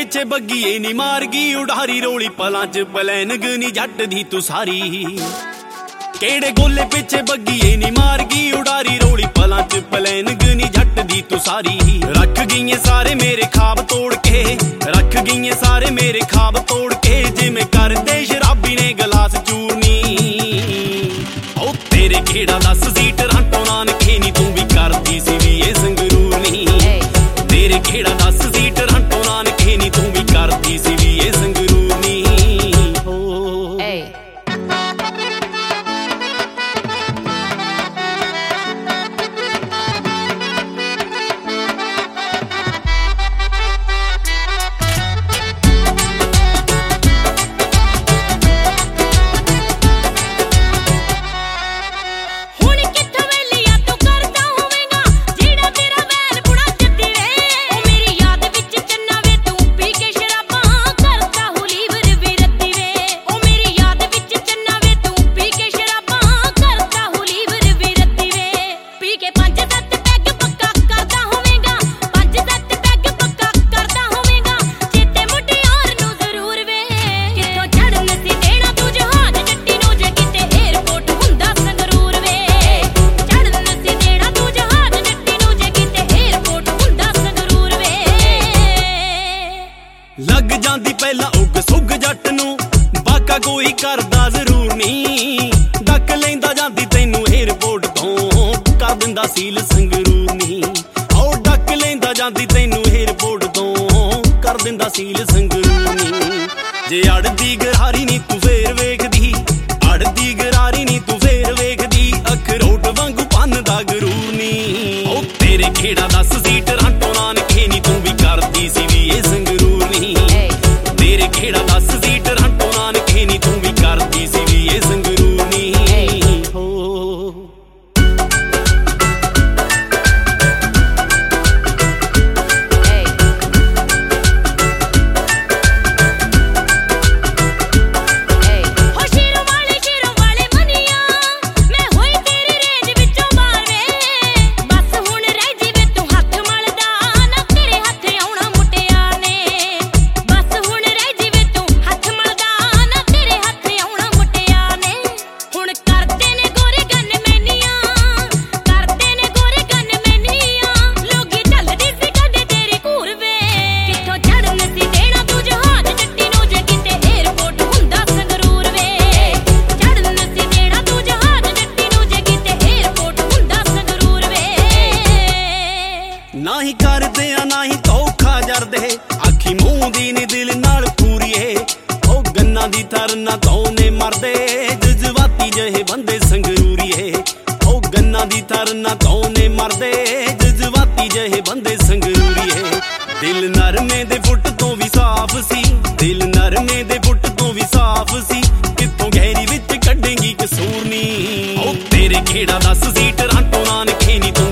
पिछे बग्गीए नी मार गई उड़ारी रोली पलां च पलैनग नी जट दी तू सारी केड़े गोले पिछे बग्गीए नी मार गई उड़ारी रोली पलां च पलैनग नी जट दी तू सारी रख गई सारे मेरे ख्वाब तोड़ के रख गई सारे मेरे ख्वाब तोड़ के जिमें करदे शराबी ने गलास चूरनी ओ तेरे घेड़ा दस सी टरांटो नानके नी तू भी करदी सी वी ए संगरूर नी तेरे घेड़ा दस सी टरांटो नानके नी तू भी करदी सी वी ए संगरूर नी लग जांदी पहला उग सुग जट नूं बाका कोई करदा जरूर नी डक लैंदा जांदी तैनू एयरपोर्ट तों कर दिंदा सील संगरूर नी ओ डक लैंदा जांदी तैनू एयरपोर्ट तों कर दिंदा सील संगरूर नी जे अड़दी गरारी नी तू फेर वेखदी अड़दी गरारी नी तू फेर वेखदी अखरोट वांगू भन्नदा गरूर नी ओ तेरे घेड़ा दस सी टरांटो नानके नी तू भी करदी सी वी ए संगरूर तेरे घेड़ा दस सी टरांटो नानके नी तू भी करदी सी वी ए संगरूर नी ना ही करदे ना ही धोखा जरदे आखी मूंह दी नी दिल नाल पूरीए ओ गन्ना दी तरना तौने मरदे जज्बाती जहे बंदे संगरूरीए ओ गन्ना दी तरना तौने मरदे जज्बाती जहे बंदे संगरूरीए दिल नरमे दे फुट तो भी साफ सी दिल नरमे दे फुट तो भी साफ सी कितों गहरी विच कड्डेंगी कसूर नी ओ तेरे घेड़ा दस सी टरांटो नानके नी